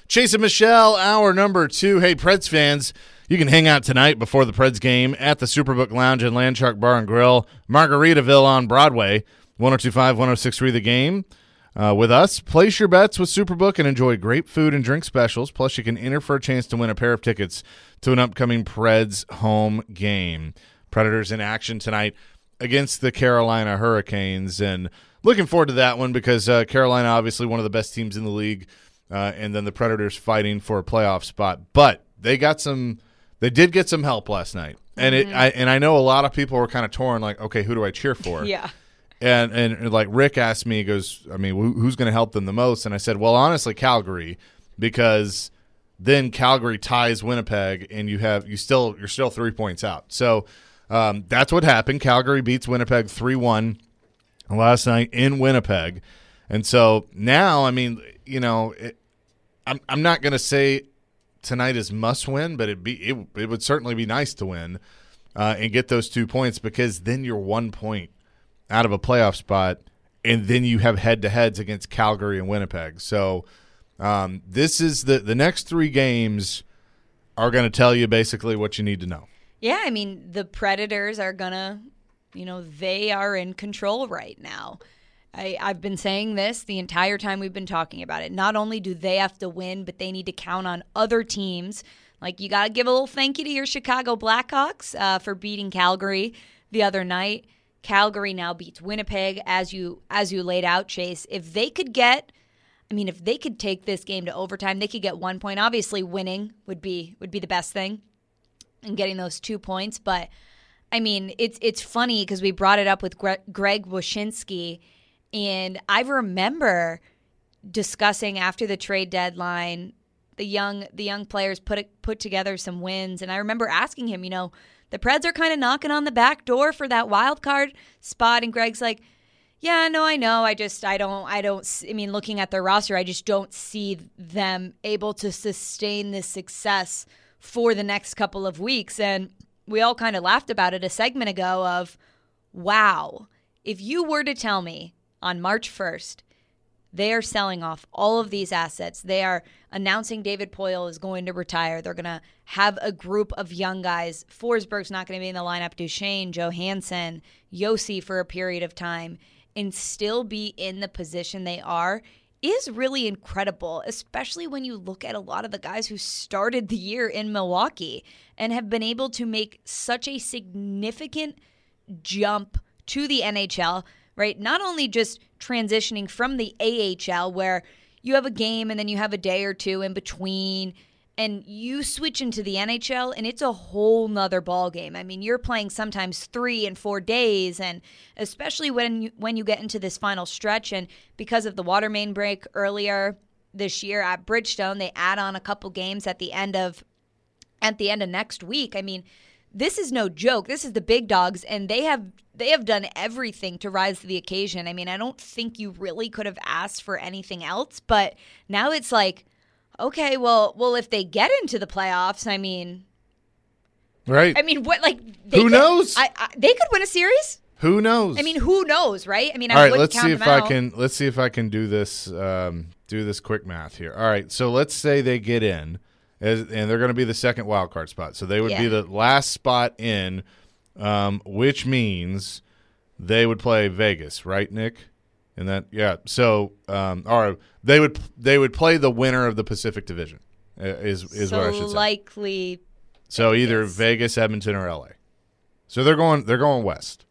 Chase and Michelle, hour number 2. Hey, Preds fans, you can hang out tonight before the Preds game at the Superbook Lounge and Landshark Bar and Grill, Margaritaville on Broadway, 102.5, 106.3 The Game. With us, place your bets with Superbook and enjoy great food and drink specials. Plus, you can enter for a chance to win a pair of tickets to an upcoming Preds home game. Predators in action tonight against the Carolina Hurricanes, and looking forward to that one because Carolina, obviously one of the best teams in the league, and then the Predators fighting for a playoff spot. But they did get some help last night, and I know a lot of people were kind of torn, like, okay, who do I cheer for? Yeah. And like Rick asked me, he goes, I mean, who's going to help them the most? And I said, well, honestly, Calgary, because then Calgary ties Winnipeg, and you're still 3 points out. So that's what happened. Calgary beats Winnipeg 3-1 last night in Winnipeg, and so now, I mean, you know, I'm not going to say tonight is must win, but it would certainly be nice to win and get those 2 points, because then you're 1 point out of a playoff spot, and then you have head-to-heads against Calgary and Winnipeg. So this is the next 3 games are going to tell you basically what you need to know. Yeah, I mean, the Predators are going to, you know, they are in control right now. I've been saying this the entire time we've been talking about it. Not only do they have to win, but they need to count on other teams. Like, you got to give a little thank you to your Chicago Blackhawks for beating Calgary the other night. Calgary now beats Winnipeg, as you laid out, Chase. If they could take this game to overtime, they could get 1 point. Obviously, winning would be the best thing, and getting those 2 points. But I mean, it's funny because we brought it up with Greg Wyshynski, and I remember discussing after the trade deadline, the young players put together some wins, and I remember asking him, you know, the Preds are kind of knocking on the back door for that wild card spot, and Greg's like, yeah, no, I know. I mean, looking at their roster, I just don't see them able to sustain this success for the next couple of weeks. And we all kind of laughed about it a segment ago of, wow, if you were to tell me on March 1st, they are selling off all of these assets. They are announcing David Poile is going to retire. They're going to have a group of young guys. Forsberg's not going to be in the lineup. Duchesne, Johansson, Yossi for a period of time, and still be in the position they are is really incredible, especially when you look at a lot of the guys who started the year in Milwaukee and have been able to make such a significant jump to the NHL, right? Not only just transitioning from the AHL, where you have a game and then you have a day or two in between, and you switch into the NHL, and it's a whole nother ball game. I mean, you're playing sometimes 3 and 4 days, and especially when you get into this final stretch, and because of the water main break earlier this year at Bridgestone, they add on a couple games at the end of next week. I mean, this is no joke. This is the big dogs, and they have done everything to rise to the occasion. I mean, I don't think you really could have asked for anything else, but now it's like, okay, well, if they get into the playoffs, I mean, right? I mean, what? Like, who knows? They could win a series. Who knows? I mean, who knows, right? I mean, all right. Let's see if I can do this. Do this quick math here. All right. So let's say they get in, and they're going to be the second wild card spot. So they would be the last spot in, which means they would play Vegas, right, Nick? And that, yeah. So, or they would play the winner of the Pacific Division. Is what I should say. Likely. So Vegas. Either Vegas, Edmonton, or LA. So they're going west.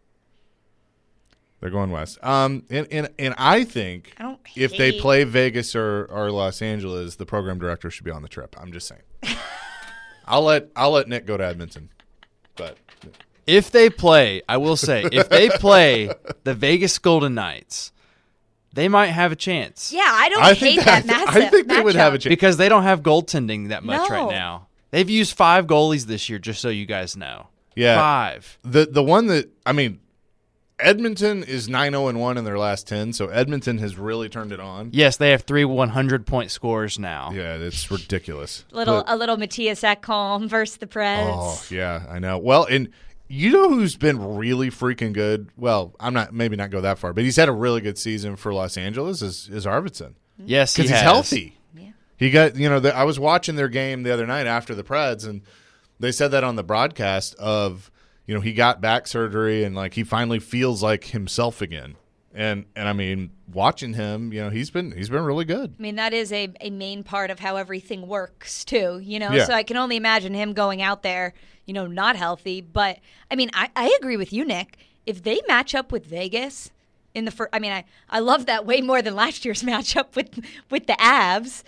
They're going west. And I think if they play Vegas or Los Angeles, the program director should be on the trip. I'm just saying. I'll let Nick go to Edmonton, but. If they play, I will say, if they play the Vegas Golden Knights, they might have a chance. Yeah, I hate that matchup. I think they would have a chance. Because they don't have goaltending that much right now. They've used 5 goalies this year, just so you guys know. Yeah. 5. The one that, I mean, Edmonton is 9-0-1 in their last 10, so Edmonton has really turned it on. Yes, they have 3 100-point scores now. Yeah, it's ridiculous. A little Matthias Ekholm versus the Preds. Oh, yeah, I know. Well, and you know who's been really freaking good? Well, maybe not go that far, but he's had a really good season for Los Angeles is Arvidsson. Yes, because he's healthy. Yeah. He got, I was watching their game the other night after the Preds, and they said that on the broadcast of, he got back surgery and like he finally feels like himself again. And I mean, watching him, he's been really good. I mean, that is a main part of how everything works too, Yeah. So I can only imagine him going out there, not healthy. But I mean, I agree with you, Nick. If they match up with Vegas in the first, I mean, I love that way more than last year's matchup with the Avs.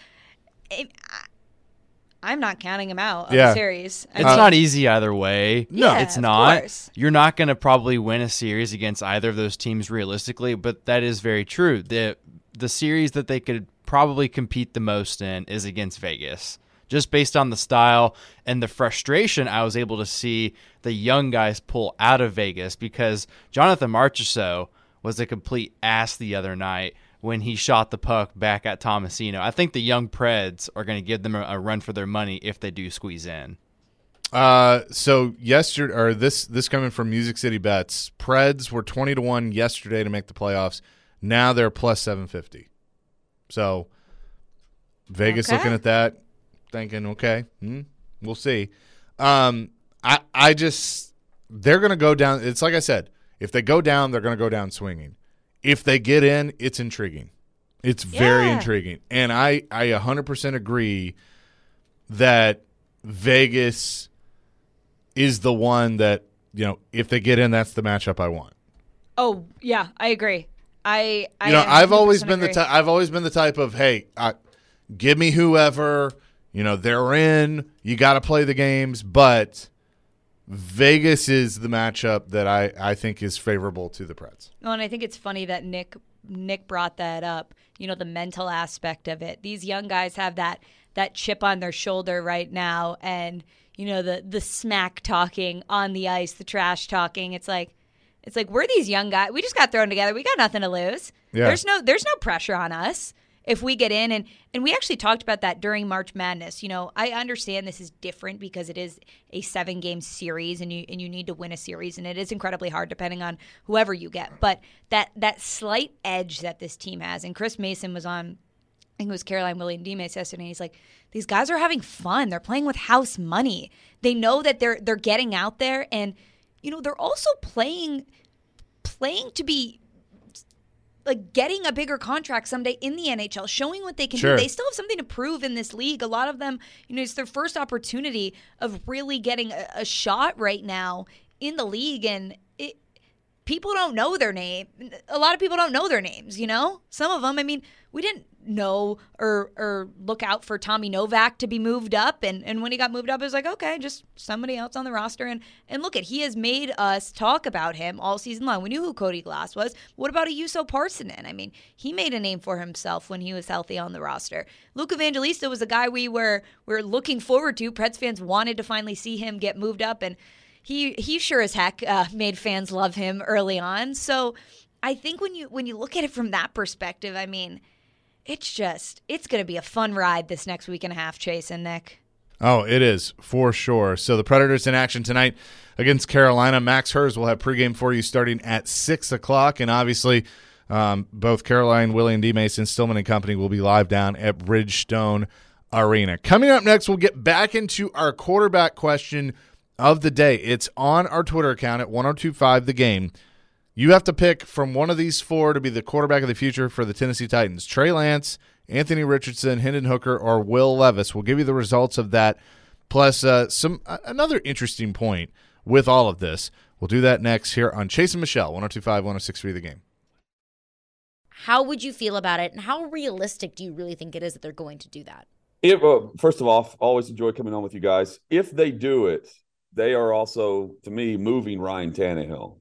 I'm not counting him out of the series. It's not easy either way. No, it's not. Of course. You're not going to probably win a series against either of those teams realistically, but that is very true. The series that they could probably compete the most in is against Vegas, just based on the style and the frustration I was able to see the young guys pull out of Vegas, because Jonathan Marchessault was a complete ass the other night when he shot the puck back at Tomasino. I think the young Preds are going to give them a run for their money if they do squeeze in. So yesterday, or this coming from Music City Bets, Preds were 20-1 yesterday to make the playoffs. Now they're plus 750. So Vegas looking at that, thinking, okay, we'll see. I just, they're going to go down. It's like I said, if they go down, they're going to go down swinging. If they get in, it's intriguing. It's very intriguing. And I 100% agree that Vegas is the one that, if they get in, that's the matchup I want. Oh, yeah, I agree. I've always been the type of, hey, give me whoever, they're in, you got to play the games, but Vegas is the matchup that I think is favorable to the Preds. Well, and I think it's funny that Nick brought that up, the mental aspect of it. These young guys have that chip on their shoulder right now, and, the smack talking on the ice, the trash talking. It's like we're these young guys. We just got thrown together. We got nothing to lose. Yeah. There's no pressure on us if we get in. And we actually talked about that during March Madness. I understand this is different because it is a 7-game series and you need to win a series, and it is incredibly hard depending on whoever you get. But that slight edge that this team has, and Chris Mason was on, I think it was Caroline William Dimas yesterday, and he's like, these guys are having fun. They're playing with house money. They know that they're getting out there, and they're also playing to be like getting a bigger contract someday in the NHL, showing what they can do. They still have something to prove in this league. A lot of them, it's their first opportunity of really getting a shot right now in the league, and people don't know their name. A lot of people don't know their names, Some of them, we didn't know or look out for Tommy Novak to be moved up, and when he got moved up, it was like, okay, just somebody else on the roster, and look he has made us talk about him all season long. We knew who Cody Glass was. What about a Juuso Parssinen? He made a name for himself when he was healthy on the roster. Luke Evangelista was a guy we were looking forward to. Preds fans wanted to finally see him get moved up, and he sure as heck made fans love him early on. So I think when you look at it from that perspective, it's going to be a fun ride this next week and a half, Chase and Nick. Oh, it is, for sure. So the Predators in action tonight against Carolina. Max Hers will have pregame for you starting at 6 o'clock. And obviously, both Caroline, Willie, and D. Mason, Stillman and company will be live down at Bridgestone Arena. Coming up next, we'll get back into our quarterback question of the day. It's on our Twitter account at 1025 The Game. You have to pick from one of these four to be the quarterback of the future for the Tennessee Titans. Trey Lance, Anthony Richardson, Hendon Hooker, or Will Levis. We'll give you the results of that, plus another interesting point with all of this. We'll do that next here on Chase and Michelle, 1025, 1063 The Game. How would you feel about it, and how realistic do you really think it is that they're going to do that? First of all, always enjoy coming on with you guys. If they do it, they are also, to me, moving Ryan Tannehill.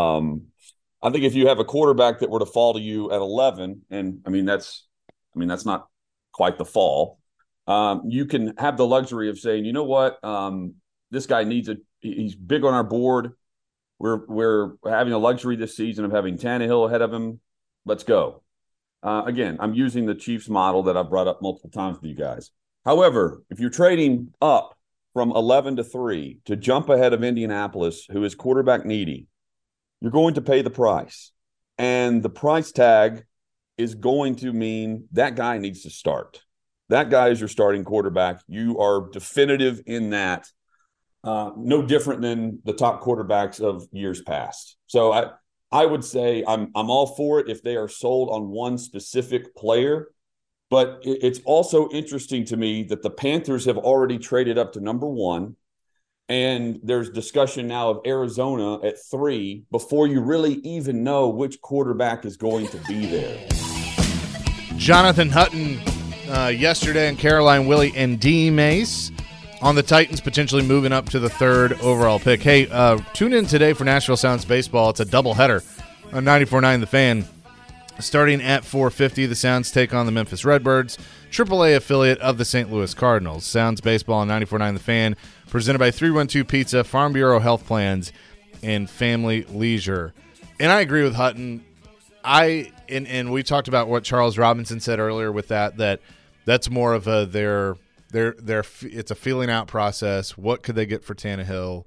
I think if you have a quarterback that were to fall to you at 11, and that's not quite the fall. You can have the luxury of saying, you know what, this guy he's big on our board. We're having a luxury this season of having Tannehill ahead of him. Let's go. Again, I'm using the Chiefs model that I've brought up multiple times with you guys. However, if you're trading up from 11 to 3 to jump ahead of Indianapolis, who is quarterback needy, you're going to pay the price. And the price tag is going to mean that guy needs to start. that guy is your starting quarterback. You are definitive in that. No different than the top quarterbacks of years past. So I would say I'm all for it if they are sold on one specific player. But it's also interesting to me that the Panthers have already traded up to number 1. And there's discussion now of Arizona at 3 before you really even know which quarterback is going to be there. Jonathan Hutton yesterday, and Caroline Willie and D. Mace on the Titans potentially moving up to the 3rd overall pick. Hey, tune in today for Nashville Sounds Baseball. It's a doubleheader on 94.9 The Fan. Starting at 4:50, the Sounds take on the Memphis Redbirds, AAA affiliate of the St. Louis Cardinals. Sounds Baseball on 94.9 The Fan, presented by 312 Pizza, Farm Bureau Health Plans, and Family Leisure. And I agree with Hutton. And we talked about what Charles Robinson said earlier with that's more of a it's a feeling out process. What could they get for Tannehill?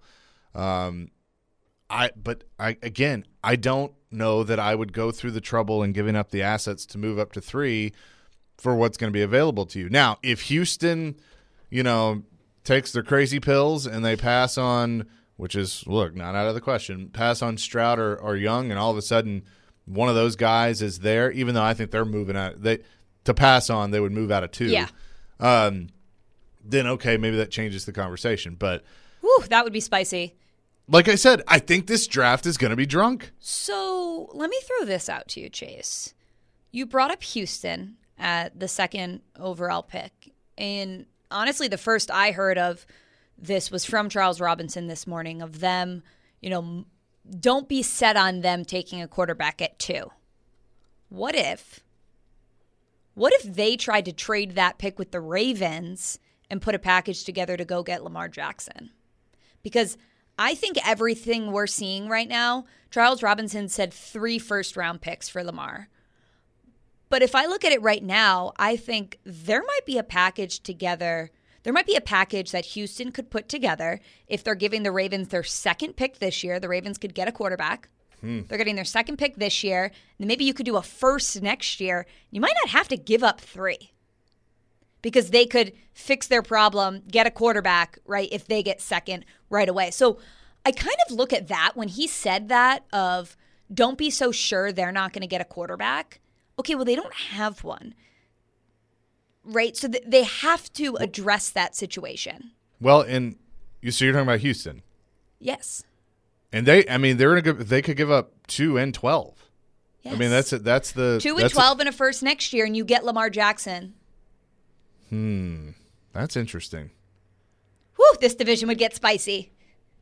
I don't know that I would go through the trouble in giving up the assets to move up to 3 for what's going to be available to you. Now, if Houston, takes their crazy pills and they pass on, which is, look, not out of the question, pass on Stroud or Young, and all of a sudden one of those guys is there, even though I think they're moving out. To pass on, they would move out of 2. Yeah. Then, okay, maybe that changes the conversation. But Whew, that would be spicy. like I said, I think this draft is going to be drunk. So let me throw this out to you, Chase. You brought up Houston at the 2nd overall pick. And honestly, the first I heard of this was from Charles Robinson this morning, of them, don't be set on them taking a quarterback at 2. What if they tried to trade that pick with the Ravens and put a package together to go get Lamar Jackson? Because I think everything we're seeing right now, Charles Robinson said 3 first-round picks for Lamar. But if I look at it right now, I think there might be a package together. There might be a package that Houston could put together if they're giving the Ravens their 2nd pick this year. The Ravens could get a quarterback. They're getting their 2nd pick this year. And then maybe you could do a 1st next year. You might not have to give up 3 because they could fix their problem, get a quarterback, right, if they get 2nd right away. So I kind of look at that when he said that of don't be so sure they're not going to get a quarterback. Okay, well, they don't have one, right? So they have to address that situation. Well, so you're talking about Houston. Yes. And they could give up 2 and 12. Yes. I mean, that's the 2 and 12 and a 1st next year, and you get Lamar Jackson. That's interesting. Whew, this division would get spicy.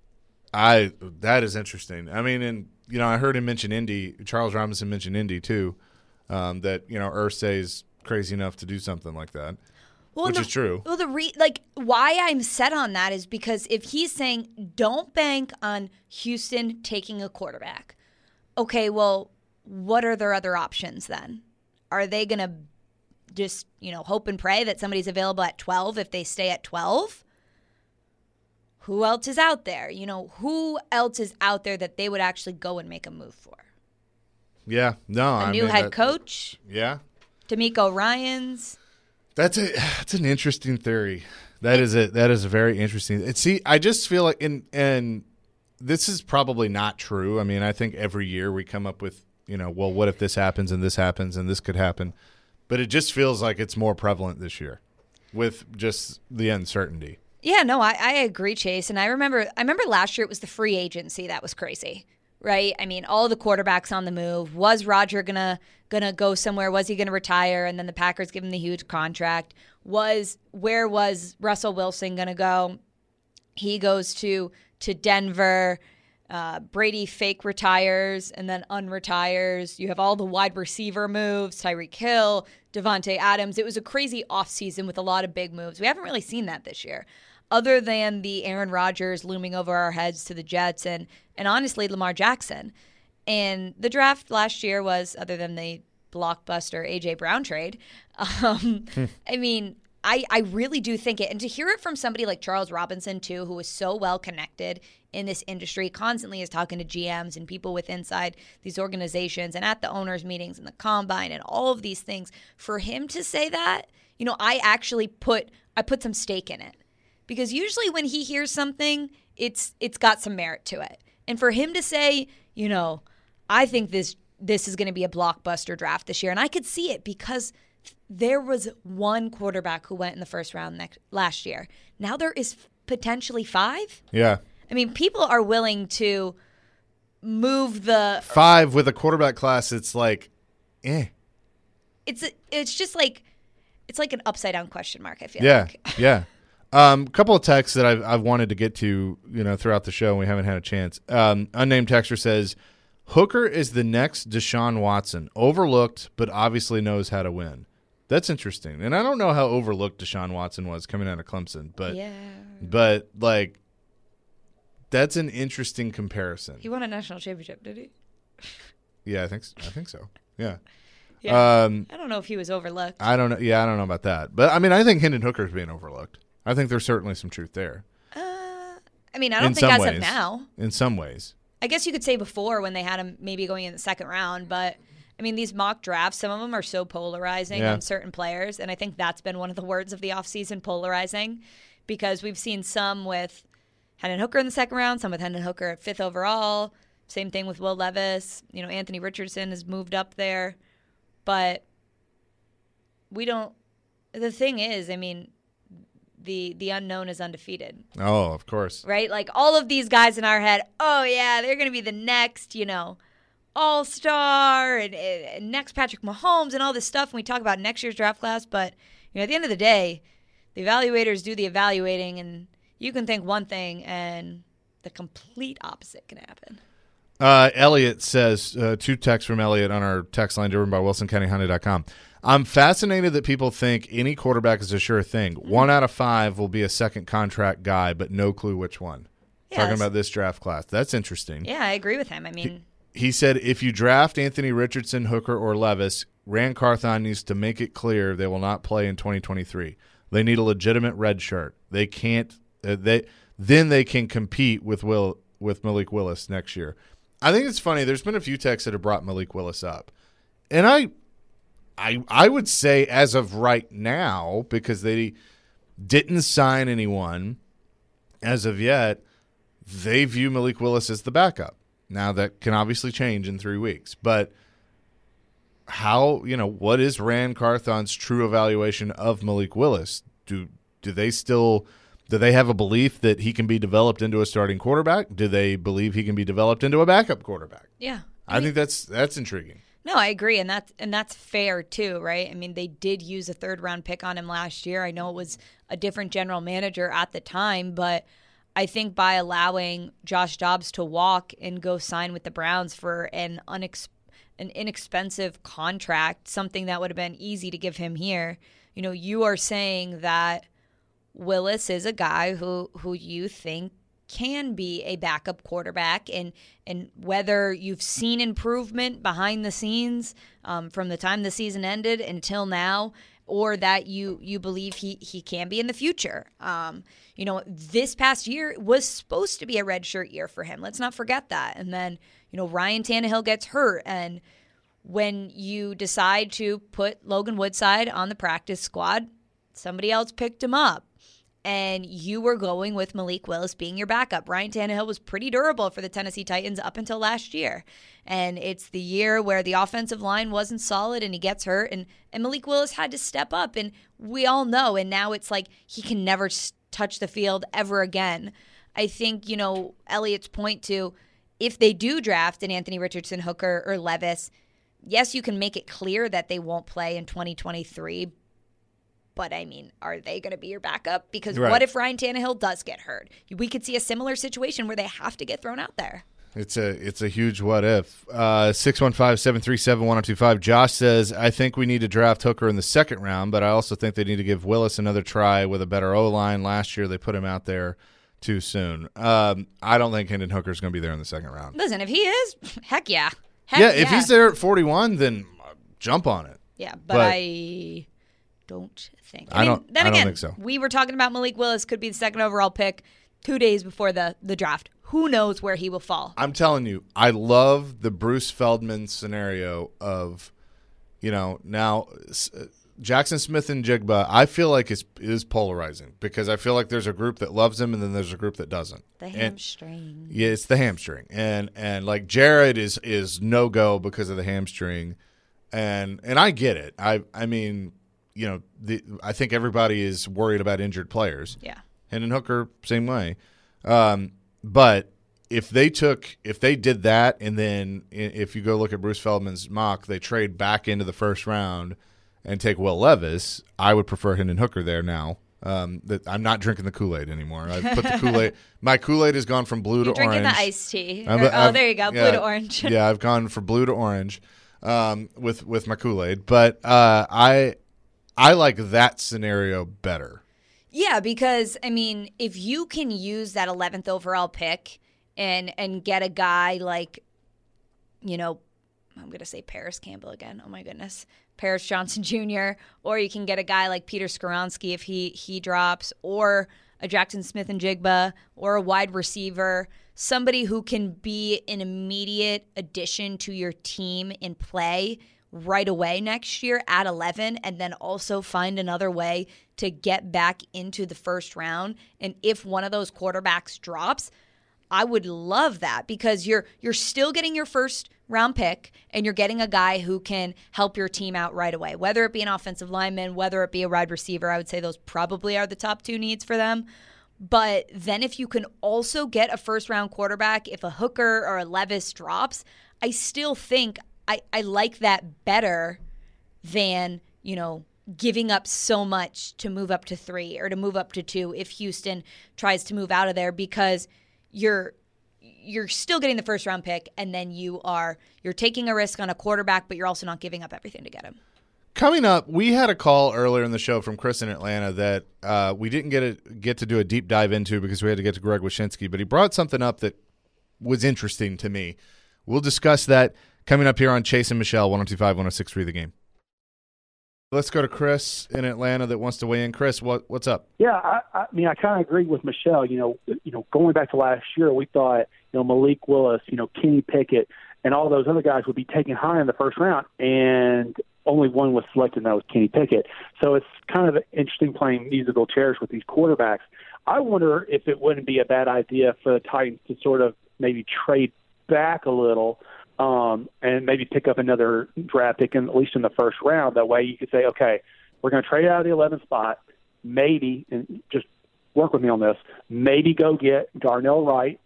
That is interesting. I mean, and I heard him mention Indy. Charles Robinson mentioned Indy too. That Irsay's crazy enough to do something like that, which is true. Well, why I'm set on that is because if he's saying don't bank on Houston taking a quarterback, okay, well, what are their other options then? Are they going to just hope and pray that somebody's available at 12 if they stay at 12? Who else is out there? Who else is out there that they would actually go and make a move for? Yeah, no, a new head coach. Yeah, D'Amico Ryans. That's an interesting theory. That is a very interesting. See, I just feel like, and this is probably not true. I mean, I think every year we come up with, well, what if this happens and this could happen, but it just feels like it's more prevalent this year with just the uncertainty. Yeah, no, I agree, Chase. And I remember last year it was the free agency that was crazy. Right? I mean, all the quarterbacks on the move. Was Roger gonna go somewhere? Was he gonna retire? And then the Packers give him the huge contract. Where was Russell Wilson gonna go? He goes to Denver. Brady fake retires and then unretires. You have all the wide receiver moves, Tyreek Hill, Devontae Adams. It was a crazy offseason with a lot of big moves. We haven't really seen that this year, other than the Aaron Rodgers looming over our heads to the Jets and honestly Lamar Jackson. And the draft last year was, other than the blockbuster A.J. Brown trade, I mean, I really do think it. And to hear it from somebody like Charles Robinson, too, who is so well connected in this industry, constantly is talking to GMs and people with inside these organizations and at the owners' meetings and the combine and all of these things, for him to say that, I actually put some stake in it. Because usually when he hears something, it's got some merit to it. And for him to say, I think this is going to be a blockbuster draft this year, and I could see it because there was one quarterback who went in the first round last year. Now there is potentially 5. Yeah. I mean, people are willing to move the 5 with a quarterback class. It's like, It's just like it's like an upside down question mark. I feel like. Yeah. A couple of texts that I've wanted to get to, throughout the show, and we haven't had a chance. Unnamed texter says, Hooker is the next Deshaun Watson, overlooked, but obviously knows how to win. That's interesting, and I don't know how overlooked Deshaun Watson was coming out of Clemson, but like, that's an interesting comparison. He won a national championship, did he? Yeah, I think so. Yeah. Yeah. I don't know if he was overlooked. I don't know. Yeah, I don't know about that, but I mean, I think Hendon Hooker's being overlooked. I think there's certainly some truth there. I mean, I don't think as of now. In some ways. I guess you could say before when they had him maybe going in the second round, but I mean, these mock drafts, some of them are so polarizing on certain players, and I think that's been one of the words of the offseason, polarizing, because we've seen some with Hendon Hooker in the second round, some with Hendon Hooker at 5th overall, same thing with Will Levis. Anthony Richardson has moved up there, but the thing is, I mean, the unknown is undefeated. Oh, of course. Right? Like all of these guys in our head, oh yeah, they're going to be the next, all-star and next Patrick Mahomes and all this stuff. And we talk about next year's draft class, but at the end of the day, the evaluators do the evaluating, and you can think one thing and the complete opposite can happen. Elliot says, 2 texts from Elliot on our text line driven by WilsonCountyHonda.com. I'm fascinated that people think any quarterback is a sure thing. 1 out of 5 will be a second contract guy, but no clue which one. Talking about this draft class. That's interesting. Yeah, I agree with him. I mean, he said if you draft Anthony Richardson, Hooker, or Levis, Rand Carthon needs to make it clear they will not play in 2023. They need a legitimate red shirt. They can't. Then they can compete with Malik Willis next year. I think it's funny. There's been a few texts that have brought Malik Willis up, and I would say as of right now, because they didn't sign anyone as of yet, they view Malik Willis as the backup. Now that can obviously change in 3 weeks, but what is Rand Carthon's true evaluation of Malik Willis? Do they have a belief that he can be developed into a starting quarterback? Do they believe he can be developed into a backup quarterback? Yeah. I think that's intriguing. No, I agree, and that's fair too, right? I mean, they did use a 3rd-round pick on him last year. I know it was a different general manager at the time, but I think by allowing Josh Dobbs to walk and go sign with the Browns for an inexpensive contract, something that would have been easy to give him here, you are saying that Willis is a guy who you think can be a backup quarterback, and whether you've seen improvement behind the scenes from the time the season ended until now, or that you believe he can be in the future. This past year was supposed to be a redshirt year for him. Let's not forget that. And then, Ryan Tannehill gets hurt, and when you decide to put Logan Woodside on the practice squad, somebody else picked him up. And you were going with Malik Willis being your backup. Ryan Tannehill was pretty durable for the Tennessee Titans up until last year. And it's the year where the offensive line wasn't solid and he gets hurt. And Malik Willis had to step up. And we all know. And now it's like he can never touch the field ever again. I think, Elliott's point to if they do draft an Anthony Richardson, Hooker, or Levis, yes, you can make it clear that they won't play in 2023. But, I mean, are they going to be your backup? Because What if Ryan Tannehill does get hurt? We could see a similar situation where they have to get thrown out there. It's a huge what if. 615-737-1025. Josh says, I think we need to draft Hooker in the 2nd round, but I also think they need to give Willis another try with a better O-line. Last year they put him out there too soon. I don't think Hendon Hooker's going to be there in the 2nd round. Listen, if he is, heck yeah. If he's there at 41, then jump on it. Yeah, but I don't think. I don't think so. We were talking about Malik Willis could be the 2nd overall pick 2 days before the draft. Who knows where he will fall? I'm telling you, I love the Bruce Feldman scenario of, now Jackson Smith and Jigba, I feel like is polarizing because I feel like there's a group that loves him and then there's a group that doesn't. The hamstring. Yeah, it's the hamstring, and like Jared is no go because of the hamstring, and I get it. I mean, I think everybody is worried about injured players. Yeah, Hendon Hooker same way, but if they did that, and then if you go look at Bruce Feldman's mock, they trade back into the first round and take Will Levis, I would prefer Hendon Hooker there now. That I'm not drinking the Kool-Aid anymore. I put the Kool-Aid. My Kool-Aid has gone from blue to orange. Drinking the iced tea. There you go, blue yeah, to orange. Yeah, I've gone from blue to orange with my Kool-Aid. But I like that scenario better. Yeah, because I mean, if you can use that 11th overall pick and get a guy like, I'm going to say Paris Campbell again. Oh my goodness. Paris Johnson Jr., or you can get a guy like Peter Skoronski if he drops, or a Jackson Smith and Jigba, or a wide receiver, somebody who can be an immediate addition to your team in play right away next year at 11, and then also find another way to get back into the first round. And if one of those quarterbacks drops, I would love that because you're still getting your first round pick and you're getting a guy who can help your team out right away, whether it be an offensive lineman, whether it be a wide receiver. I would say those probably are the top two needs for them. But then if you can also get a first round quarterback, if a Hooker or a Levis drops, I still think I like that better than, giving up so much to move up to 3 or to move up to 2 if Houston tries to move out of there, because you're still getting the first round pick, and then you're taking a risk on a quarterback, but you're also not giving up everything to get him. Coming up, we had a call earlier in the show from Chris in Atlanta that we didn't get to do a deep dive into because we had to get to Greg Wyshynski, but he brought something up that was interesting to me. We'll discuss that coming up here on Chase and Michelle, 102.5, 106.3 The Game. Let's go to Chris in Atlanta that wants to weigh in. Chris, what's up? Yeah, I mean, I kind of agree with Michelle. Going back to last year, we thought, Malik Willis, Kenny Pickett, and all those other guys would be taken high in the first round, and only one was selected, and that was Kenny Pickett. So it's kind of interesting playing musical chairs with these quarterbacks. I wonder if it wouldn't be a bad idea for the Titans to sort of maybe trade back a little and maybe pick up another draft pick, at least in the first round. That way you could say, okay, we're going to trade out of the 11th spot, maybe, and just work with me on this, maybe go get Darnell Wright,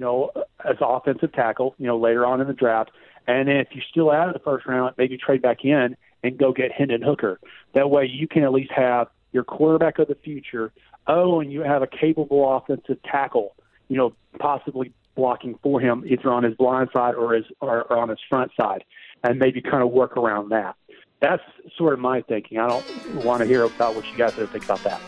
as offensive tackle, later on in the draft. And then if you're still out of the first round, maybe trade back in and go get Hendon Hooker. That way you can at least have your quarterback of the future. Oh, and you have a capable offensive tackle, possibly blocking for him either on his blind side or on his front side, and maybe kind of work around that. That's sort of my thinking. I don't want to hear about what you guys think about that.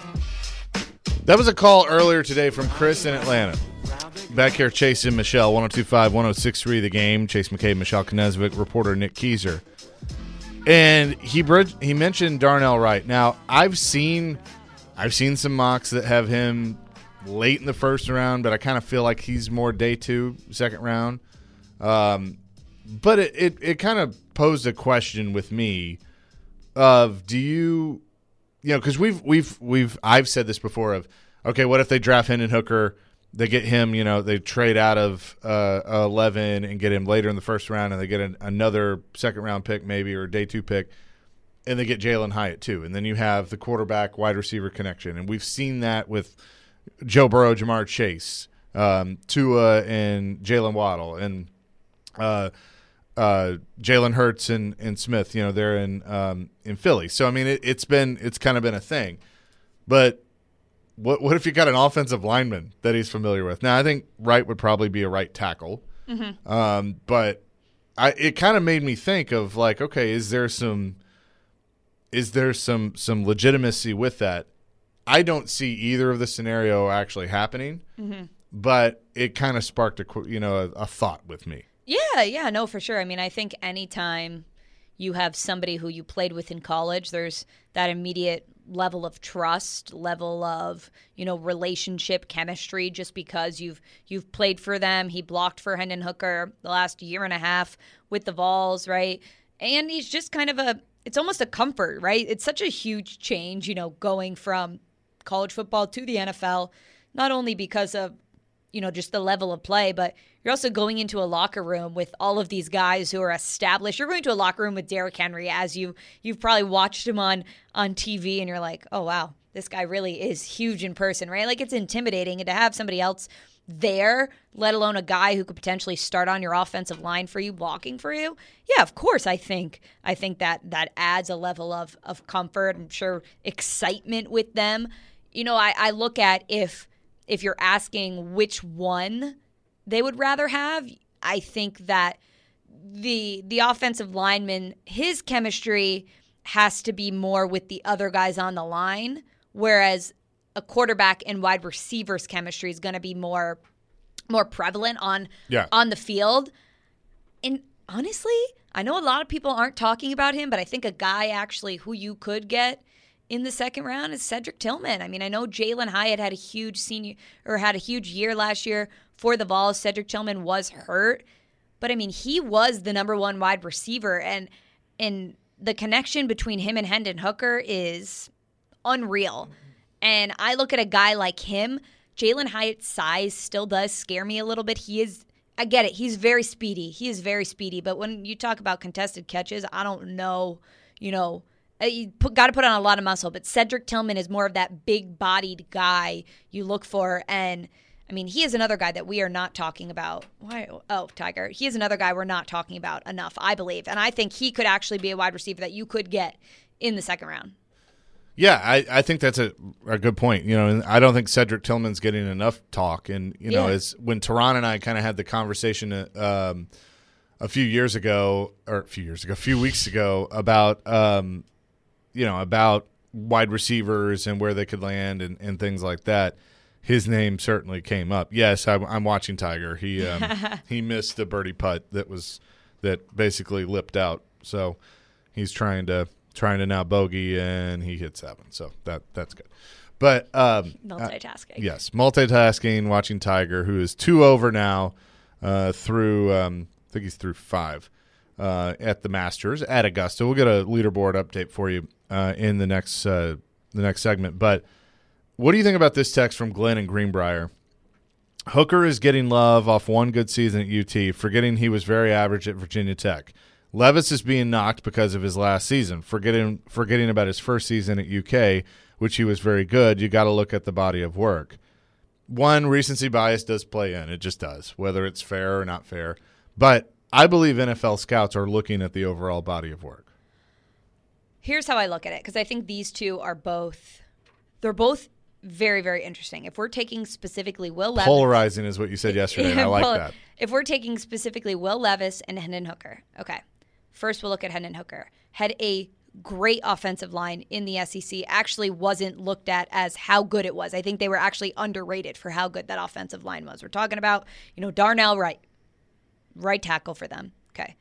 That was a call earlier today from Chris in Atlanta. Back here, Chase and Michelle, 102.5, 106.3 The Game. Chase McCabe, Michelle Knezvik, reporter Nick Keiser. And he mentioned Darnell Wright. Now, I've seen some mocks that have him late in the first round, but I kind of feel like he's more day 2, second round. But it kind of posed a question with me of, do you because I've said this before of, okay, what if they draft Hendon Hooker, they get him, they trade out of 11 and get him later in the first round, and they get another second round pick maybe, or a day 2 pick, and they get Jalen Hyatt too, and then you have the quarterback wide receiver connection, and we've seen that with Joe Burrow, Jamar Chase, Tua, and Jalen Waddle, and Jalen Hurts and Smith. They're in Philly. So I mean, it's kind of been a thing. But what if you got an offensive lineman that he's familiar with? Now I think Wright would probably be a right tackle. Mm-hmm. But it kind of made me think of like, okay, is there some legitimacy with that? I don't see either of the scenario actually happening, mm-hmm. but it kind of sparked a thought with me. Yeah, no, for sure. I mean, I think anytime you have somebody who you played with in college, there's that immediate level of trust, level of, relationship, chemistry, just because you've played for them. He blocked for Hendon Hooker the last year and a half with the Vols, right? And he's just kind of it's almost a comfort, right? It's such a huge change, going from college football to the NFL, not only because of, just the level of play, but you're also going into a locker room with all of these guys who are established. You're going to a locker room with Derrick Henry as you've probably watched him on TV, and you're like, oh, wow, this guy really is huge in person, right? Like, it's intimidating. And to have somebody else there, let alone a guy who could potentially start on your offensive line for you, blocking for you, yeah, of course, I think that adds a level of comfort. I'm sure excitement with them. I look at if you're asking which one they would rather have, I think that the offensive lineman, his chemistry has to be more with the other guys on the line, whereas a quarterback and wide receivers chemistry is going to be more prevalent on the field. And honestly, I know a lot of people aren't talking about him, but I think a guy actually who you could get in the second round is Cedric Tillman. I mean, I know Jalen Hyatt had a huge year last year for the Vols. Cedric Tillman was hurt, but I mean, he was the number one wide receiver, and the connection between him and Hendon Hooker is unreal. And I look at a guy like him. Jalen Hyatt's size still does scare me a little bit. I get it. He's very speedy. He is very speedy. But when you talk about contested catches, I don't know, you got to put on a lot of muscle. But Cedric Tillman is more of that big-bodied guy you look for. And, I mean, he is another guy that we are not talking about. Why? Oh, Tiger. He is another guy we're not talking about enough, I believe. And I think he could actually be a wide receiver that you could get in the second round. Yeah, I think that's a good point. And I don't think Cedric Tillman's getting enough talk. And, as when Teron and I kind of had the conversation a few weeks ago about, about wide receivers and where they could land and things like that, his name certainly came up. Yes, I'm watching Tiger. He he missed the birdie putt that basically lipped out. So he's trying to now bogey, and he hit 7. So that's good. But multitasking. Yes, multitasking, watching Tiger, who is 2 over now through I think he's through 5 at the Masters at Augusta. We'll get a leaderboard update for you in the next segment. But what do you think about this text from Glenn in Greenbrier? Hooker is getting love off one good season at UT, forgetting he was very average at Virginia Tech. Levis is being knocked because of his last season, forgetting about his first season at UK, which he was very good. You got to look at the body of work. One, recency bias does play in. It just does, whether it's fair or not fair. But I believe NFL scouts are looking at the overall body of work. Here's how I look at it, because I think these two are both very, very interesting. If we're taking specifically Will Levis. Polarizing is what you said yesterday, and I like that. If we're taking specifically Will Levis and Hendon Hooker, okay. First, we'll look at Hendon Hooker. Had a great offensive line in the SEC. Actually wasn't looked at as how good it was. I think they were actually underrated for how good that offensive line was. We're talking about, Darnell Wright. Right tackle for them. Okay.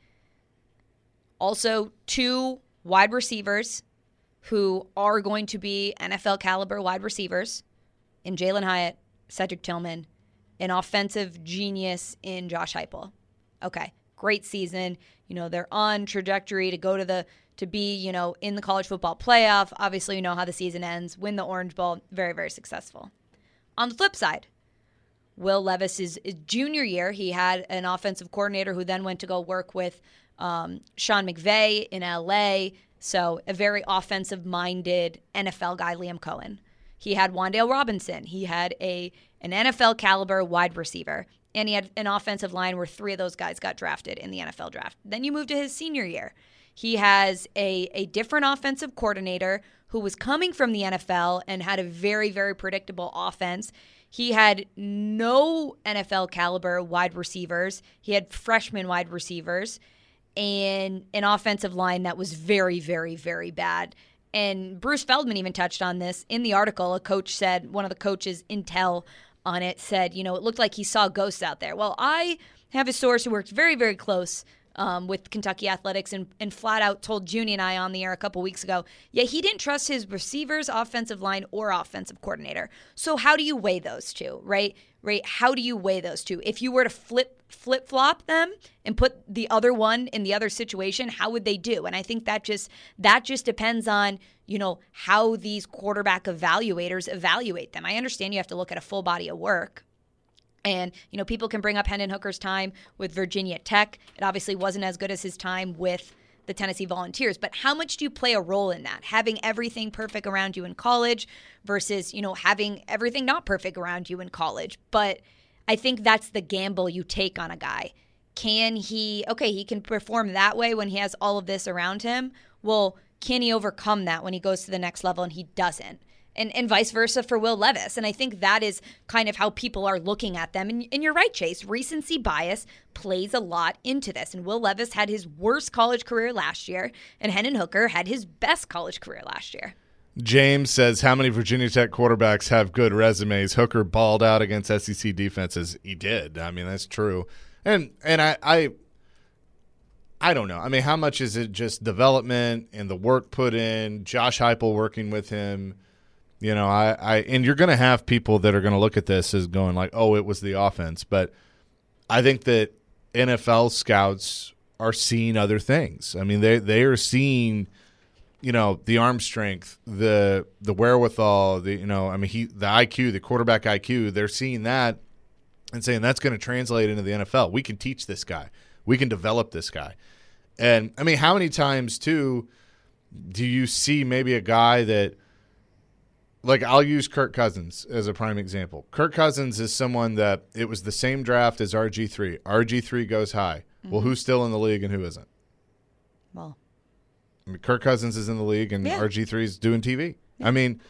Also, 2 wide receivers who are going to be NFL caliber wide receivers in Jalen Hyatt, Cedric Tillman, an offensive genius in Josh Heupel. Okay. Great season. They're on trajectory to go to be, in the college football playoff. Obviously, you know how the season ends. Win the Orange Bowl. Very, very successful. On the flip side, Will Levis's junior year, he had an offensive coordinator who then went to go work with Sean McVay in LA. So a very offensive-minded NFL guy, Liam Cohen. He had Wan'Dale Robinson. He had an NFL caliber wide receiver. And he had an offensive line where 3 of those guys got drafted in the NFL draft. Then you move to his senior year. He has a different offensive coordinator who was coming from the NFL and had a very, very predictable offense. He had no NFL caliber wide receivers. He had freshman wide receivers and an offensive line that was very, very, very bad. And Bruce Feldman even touched on this in the article. A coach said, one of the coaches, Intel, on it said, it looked like he saw ghosts out there. Well, I have a source who works very, very close with Kentucky Athletics and flat out told Junie and I on the air a couple weeks ago, yeah, he didn't trust his receivers, offensive line, or offensive coordinator. So how do you weigh those two, right? Right? How do you weigh those two? If you were to flip-flop them and put the other one in the other situation, how would they do? And I think that just depends on, how these quarterback evaluators evaluate them. I understand you have to look at a full body of work. And, people can bring up Hendon Hooker's time with Virginia Tech. It obviously wasn't as good as his time with the Tennessee Volunteers. But how much do you play a role in that? Having everything perfect around you in college versus, having everything not perfect around you in college. But I think that's the gamble you take on a guy. He can perform that way when he has all of this around him. Well, can he overcome that when he goes to the next level and he doesn't? And vice versa for Will Levis. And I think that is kind of how people are looking at them. And you're right, Chase. Recency bias plays a lot into this. And Will Levis had his worst college career last year, and Hendon Hooker had his best college career last year. James says, how many Virginia Tech quarterbacks have good resumes? Hooker balled out against SEC defenses. He did. I mean, that's true. And I don't know. I mean, how much is it just development and the work put in, Josh Heupel working with him? And you're going to have people that are going to look at this as going like, oh, it was the offense. But I think that NFL scouts are seeing other things. I mean, they are seeing, the arm strength, the wherewithal, the IQ, the quarterback IQ. They're seeing that and saying that's going to translate into the NFL. We can teach this guy. We can develop this guy. And, I mean, how many times, too, do you see maybe a guy that – like, I'll use Kirk Cousins as a prime example. Kirk Cousins is someone that it was the same draft as RG3. RG3 goes high. Mm-hmm. Well, who's still in the league and who isn't? Well, I mean, Kirk Cousins is in the league and RG3 is doing TV. Yeah. I mean,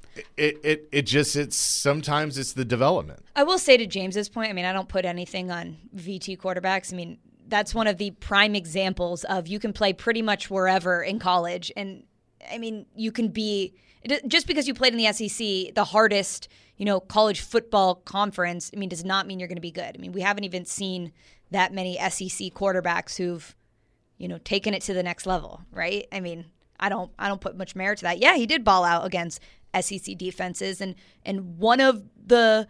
it's sometimes it's the development. I will say to James's point, I mean, I don't put anything on VT quarterbacks. I mean, that's one of the prime examples of you can play pretty much wherever in college. And, I mean, you can be – just because you played in the SEC, the hardest, college football conference, I mean, does not mean you're going to be good. I mean, we haven't even seen that many SEC quarterbacks who've, taken it to the next level, right? I mean, I don't put much merit to that. Yeah, he did ball out against SEC defenses, and one of the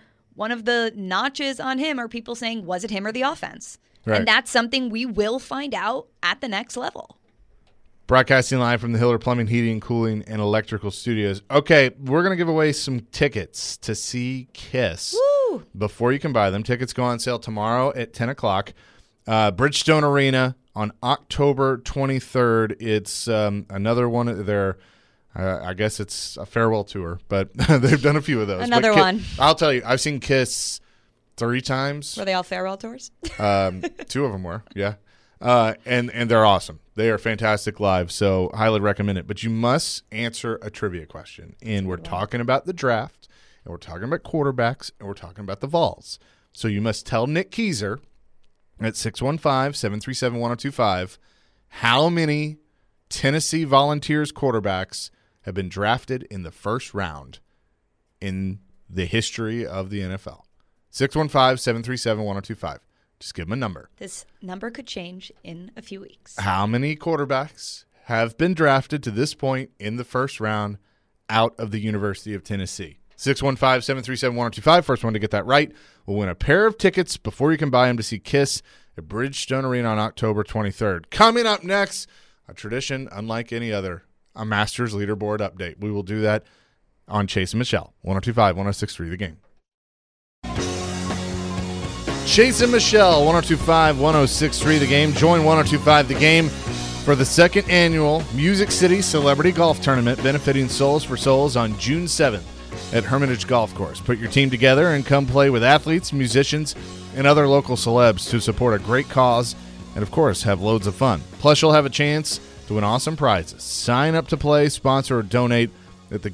notches on him are people saying, was it him or the offense? Right. And that's something we will find out at the next level. Broadcasting live from the Hiller Plumbing, Heating, Cooling, and Electrical Studios. Okay, we're going to give away some tickets to see Kiss. Woo! Before you can buy them. Tickets go on sale tomorrow at 10 o'clock. Bridgestone Arena on October 23rd. It's another one of their, I guess it's a farewell tour, but they've done a few of those. Another one. I'll tell you, I've seen Kiss 3 times. Were they all farewell tours? 2 of them were, yeah. And they're awesome. They are fantastic live, so highly recommend it. But you must answer a trivia question. And we're talking about the draft, and we're talking about quarterbacks, and we're talking about the Vols. So you must tell Nick Keyser at 615-737-1025 how many Tennessee Volunteers quarterbacks have been drafted in the first round in the history of the NFL. 615-737-1025. Just give them a number. This number could change in a few weeks. How many quarterbacks have been drafted to this point in the first round out of the University of Tennessee? 615-737-1025. First one to get that right will win a pair of tickets before you can buy them to see Kiss at Bridgestone Arena on October 23rd. Coming up next, a tradition unlike any other, a Masters leaderboard update. We will do that on Chase and Michelle, 102.5, 106.3 The Game. Chase and Michelle, 102.5, 106.3 The Game. Join 102.5 The Game for the second annual Music City Celebrity Golf Tournament benefiting Souls for Souls on June 7th at Hermitage Golf Course. Put your team together and come play with athletes, musicians, and other local celebs to support a great cause and, of course, have loads of fun. Plus, you'll have a chance to win awesome prizes. Sign up to play, sponsor, or donate at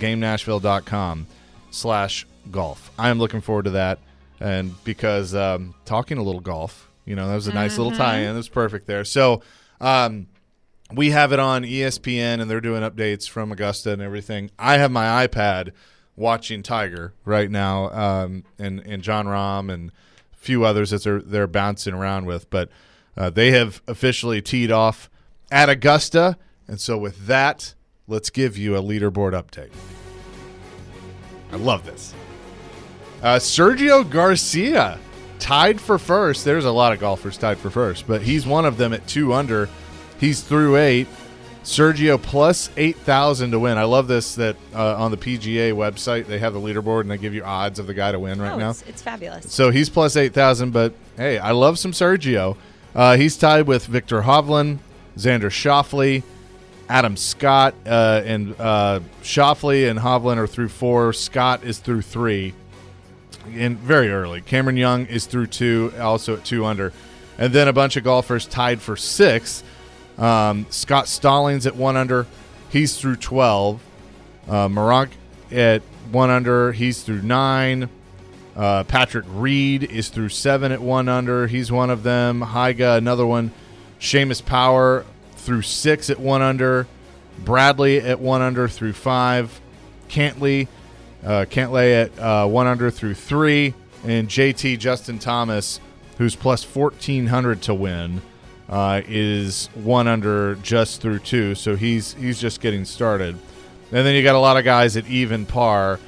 thegamenashville.com/golf. I am looking forward to that. And because talking a little golf, that was a nice little tie-in. It was perfect there. So we have it on ESPN, and they're doing updates from Augusta and everything. I have my iPad watching Tiger right now, and John Rahm and a few others that they're bouncing around with. But They have officially teed off at Augusta. And so with that, let's give you a leaderboard update. I love this. Sergio Garcia tied for first. There's a lot of golfers tied for first, but he's one of them at 2 under. He's through 8. Sergio plus 8,000 to win. I love this that on the PGA website, they have the leaderboard and they give you odds of the guy to win right now. It's fabulous. So he's plus 8,000, but hey, I love some Sergio. He's tied with Victor Hovland, Xander Schauffele, Adam Scott, and Schauffele and Hovland are through 4. Scott is through 3. And very early. Cameron Young is through 2, also at 2 under. And then a bunch of golfers tied for 6. Scott Stallings at 1 under. He's through 12. Marank at 1 under. He's through 9. Patrick Reed is through 7 at 1 under. He's one of them. Hyga, another one. Seamus Power through 6 at 1 under. Bradley at 1 under through 5. Cantlay at 1 under through 3. And JT Justin Thomas, who's plus 1,400 to win, is 1 under just through 2. So he's just getting started. And then you got a lot of guys at even par.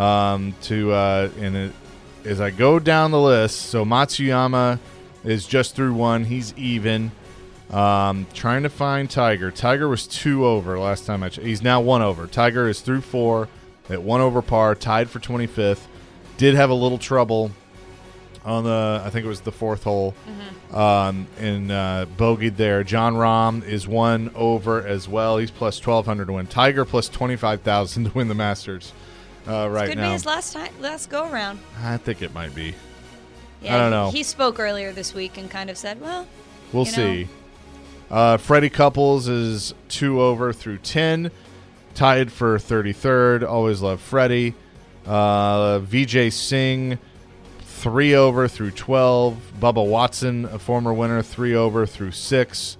As I go down the list, so Matsuyama is just through 1. He's even. Trying to find Tiger. Tiger was 2 over last time I checked. He's now 1 over. Tiger is through 4 at 1 over par, tied for 25th. Did have a little trouble on I think it was the 4th hole, and bogeyed there. John Rahm is 1 over as well. He's plus 1,200 to win. Tiger plus 25,000 to win the Masters right Could now. be his last go around. I think it might be. Yeah, I don't know. He spoke earlier this week and kind of said, well, We'll see. Freddie Couples is 2 over through 10, tied for 33rd. Always love Freddie. Vijay Singh, 3 over through 12. Bubba Watson, a former winner, 3 over through 6.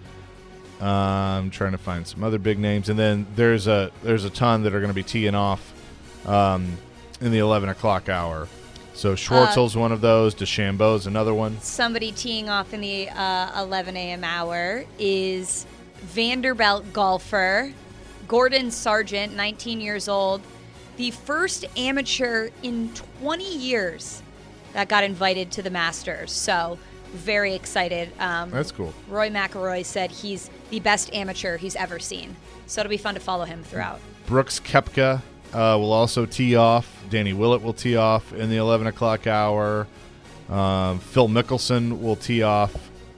I'm trying to find some other big names, and then there's a ton that are going to be teeing off in the 11 o'clock hour. So Schwartzel's one of those. DeChambeau's another one. Somebody teeing off in the 11 a.m. hour is Vanderbilt golfer Gordon Sargent, 19 years old. The first amateur in 20 years that got invited to the Masters. So very excited. That's cool. Roy McIlroy said he's the best amateur he's ever seen. So it'll be fun to follow him throughout. Brooks Koepka will also tee off. Danny Willett will tee off in the 11 o'clock hour. Phil Mickelson will tee off.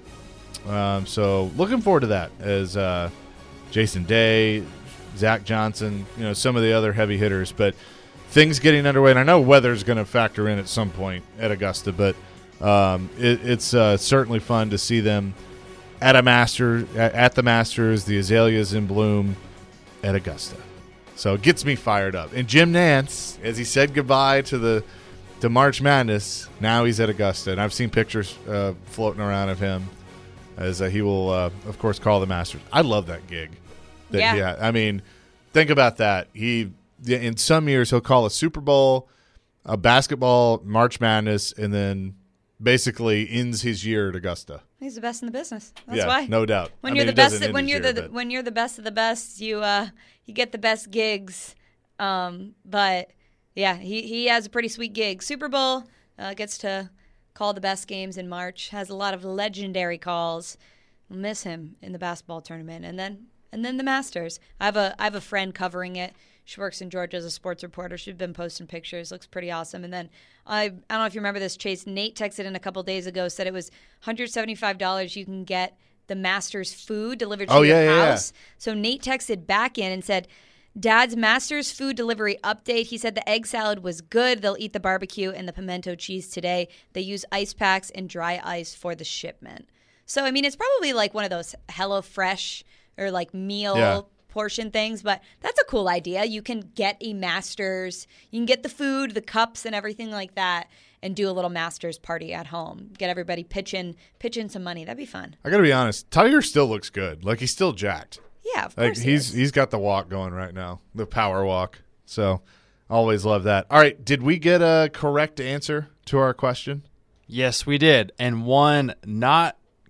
So looking forward to that as Jason Day, Zach Johnson, some of the other heavy hitters. But things getting underway, and I know weather's going to factor in at some point at Augusta, but it's certainly fun to see them at the Masters, the azaleas in bloom at Augusta. So it gets me fired up. And Jim Nantz, as he said goodbye to March Madness, now he's at Augusta. And I've seen pictures floating around of him as he will, of course, call the Masters. I love that gig. Yeah. I mean, think about that. In some years, he'll call a Super Bowl, a basketball, March Madness, and then basically ends his year at Augusta. He's the best in the business. That's why. No doubt. When you're the best, when you're the best of the best, you get the best gigs. But yeah, he has a pretty sweet gig. Super Bowl, gets to call the best games in March. Has a lot of legendary calls. We'll miss him in the basketball tournament, and then the Masters. I have a friend covering it. She works in Georgia as a sports reporter. She's been posting pictures. Looks pretty awesome. And then I don't know if you remember this, Chase. Nate texted in a couple days ago, said it was $175. You can get the Masters food delivered to your house. Yeah. So Nate texted back in and said, Dad's Masters food delivery update. He said the egg salad was good. They'll eat the barbecue and the pimento cheese today. They use ice packs and dry ice for the shipment. So, I mean, it's probably like one of those HelloFresh or like meal portion things, but that's a cool idea. You can get a Masters, you can get the food, the cups and everything like that, and do a little Masters party at home. Get everybody pitch in some money. That'd be fun. I gotta be honest, Tiger still looks good. Like, he's still jacked. Yeah, of course. He's got the walk going right now, the power walk. So always love that. All right, did we get a correct answer to our question? Yes, we did. And one not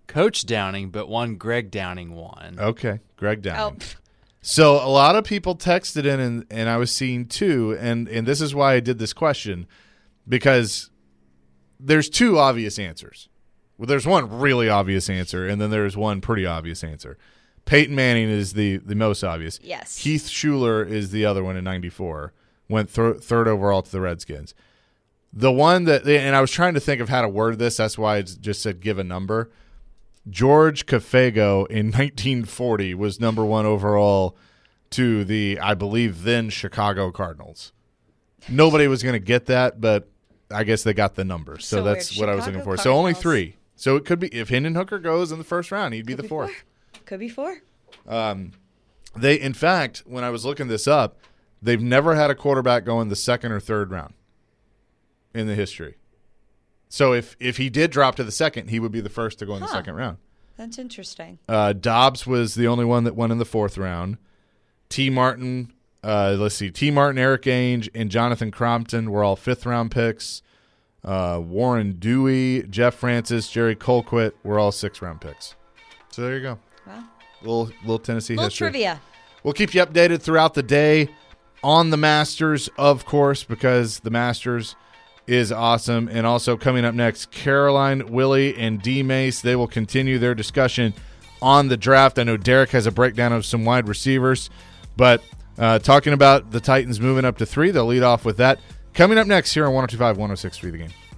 Coach Downing, but one Greg Downing won. Okay, Greg Downing. Oh, So a lot of people texted in, and I was seeing two, and this is why I did this question, because there's two obvious answers. Well, there's one really obvious answer, and then there's one pretty obvious answer. Peyton Manning is the most obvious. yes. Heath Schuler is the other one in 94. Went third overall to the Redskins. The one that, and I was trying to think of how to word this. That's why I just said give a number. George Cafago in 1940 was number 1 overall to the, I believe, then Chicago Cardinals. Nobody was going to get that, but I guess they got the number. So that's what I was looking for. Chicago So only Cardinals. 3. So it could be, if Hendon Hooker goes in the first round, he'd be the 4th. Could be 4. They, in fact, when I was looking this up, they've never had a quarterback go in the 2nd or 3rd round in the history. So if he did drop to the 2nd, he would be the first to go in the 2nd round. That's interesting. Dobbs was the only one that went in the 4th round. T. Martin, Eric Ainge, and Jonathan Crompton were all 5th round picks. Warren Dewey, Jeff Francis, Jerry Colquitt were all 6th round picks. So there you go. Wow. Little Tennessee Little history. trivia. We'll keep you updated throughout the day on the Masters, of course, because the Masters is awesome. And also coming up next, Caroline, Willie, and D. Mace. They will continue their discussion on the draft. I know Derek has a breakdown of some wide receivers, but talking about the Titans moving up to 3, they'll lead off with that. Coming up next here on 102.5, 106.3 The Game.